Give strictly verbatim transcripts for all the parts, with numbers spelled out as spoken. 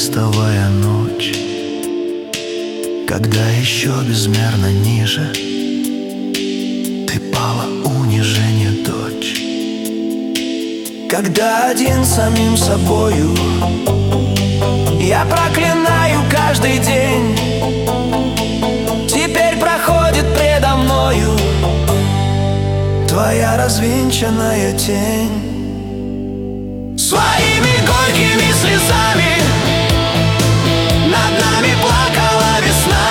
неистовая ночь, когда еще безмерно ниже ты пала, унижение, дочь. Когда один самим собою я проклинаю каждый день, теперь проходит предо мною твоя развенчанная тень. Своими горькими слезами над нами плакала весна.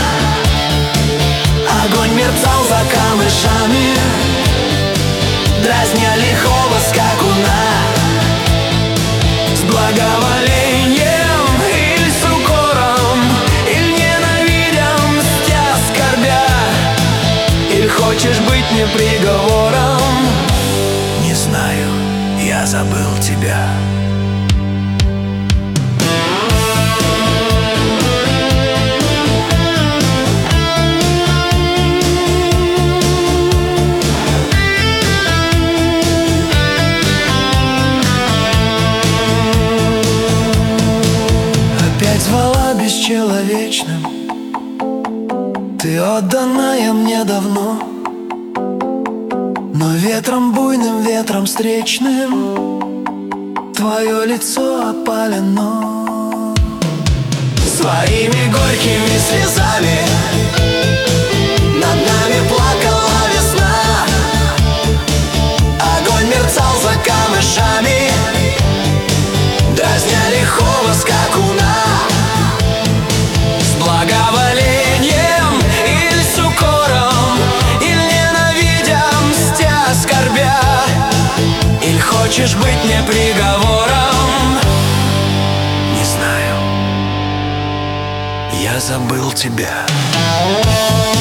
Огонь мерцал за камышами, дразня лихого скакуна. С благоволением или с укором, или ненавидя, мстя, скорбя, или хочешь быть мне приговором? Не знаю, я забыл тебя. Опять звала бесчеловечным, ты отданная мне давно, но ветром буйным, ветром встречным твое лицо опалено. Своими горькими слезами над нами плакала весна. Огонь мерцал за камышами, дразня лихого скакуна. С благоволением или с укором, или ненавидя, мстя, скорбя, или хочешь быть мне приговором? Не знаю, я забыл тебя.